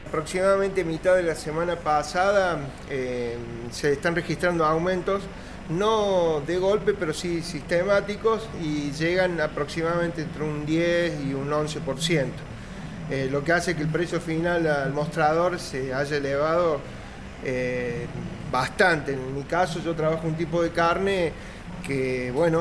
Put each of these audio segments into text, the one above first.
Aproximadamente mitad de la semana pasada se están registrando aumentos, no de golpe, pero sí sistemáticos, y llegan aproximadamente entre un 10 y un 11%. Lo que hace que el precio final al mostrador se haya elevado bastante. En mi caso yo trabajo un tipo de carne que, bueno,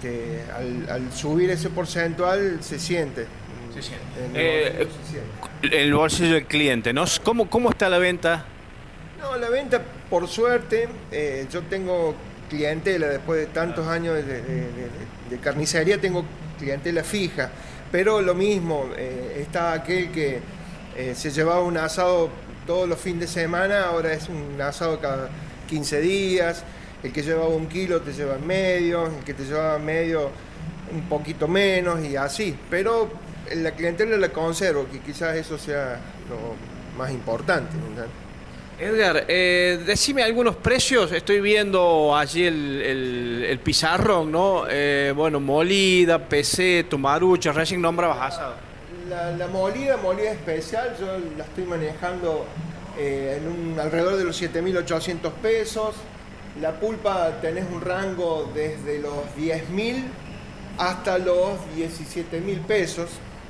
al subir ese porcentual se siente. Se siente. En el bolsillo se siente. El bolsillo del cliente, ¿no? ¿Cómo está la venta? No, la venta, por suerte, yo tengo clientela, después de tantos años de carnicería, tengo clientela fija, pero lo mismo, está aquel que se llevaba un asado todos los fines de semana, ahora es un asado cada 15 días, el que llevaba 1 kilo te lleva medio, el que te llevaba medio un poquito menos y así, pero la clientela la conservo, que quizás eso sea lo más importante, ¿verdad? Edgar, decime algunos precios. Estoy viendo allí el pizarrón, ¿no? Bueno, molida, peseto, marucha, recién nombrabas asado. La molida especial, yo la estoy manejando alrededor de los 7.800 pesos. La pulpa tenés un rango desde los 10.000 hasta los 17.000 pesos,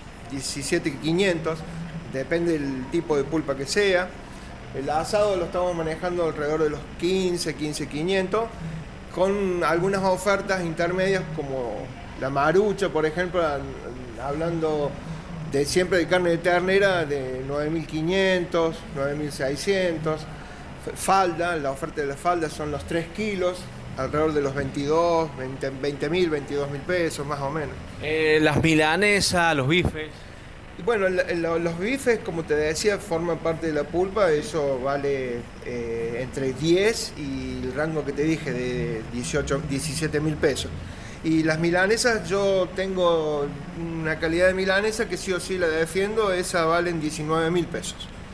17.500, depende del tipo de pulpa que sea. El asado lo estamos manejando alrededor de los 15.500, con algunas ofertas intermedias como la marucha, por ejemplo, hablando de siempre de carne de ternera, de 9.500, 9.600. Falda, la oferta de la falda son los 3 kilos, alrededor de los 20.000, 22.000 pesos, más o menos. Las milanesas, los bifes. Y bueno, los bifes, como te decía, forman parte de la pulpa, eso vale entre 10 y el rango que te dije de 17.000 pesos. Y las milanesas, yo tengo una calidad de milanesa que sí o sí la defiendo, esa valen 19.000 pesos.